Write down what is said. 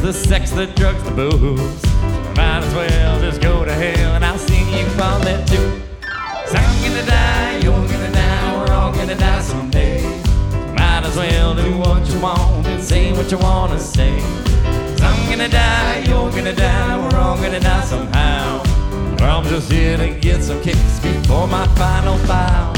the sex, the drugs, the booze. Might as well just go to hell, and I'll sing you on that too. 'Cause I'm gonna die, you're gonna die, we're all gonna die someday. Might as well do what you want and say what you wanna say. 'Cause I'm gonna die, you're gonna die, we're all gonna die somehow. I'm just here to get some kicks before my final bow.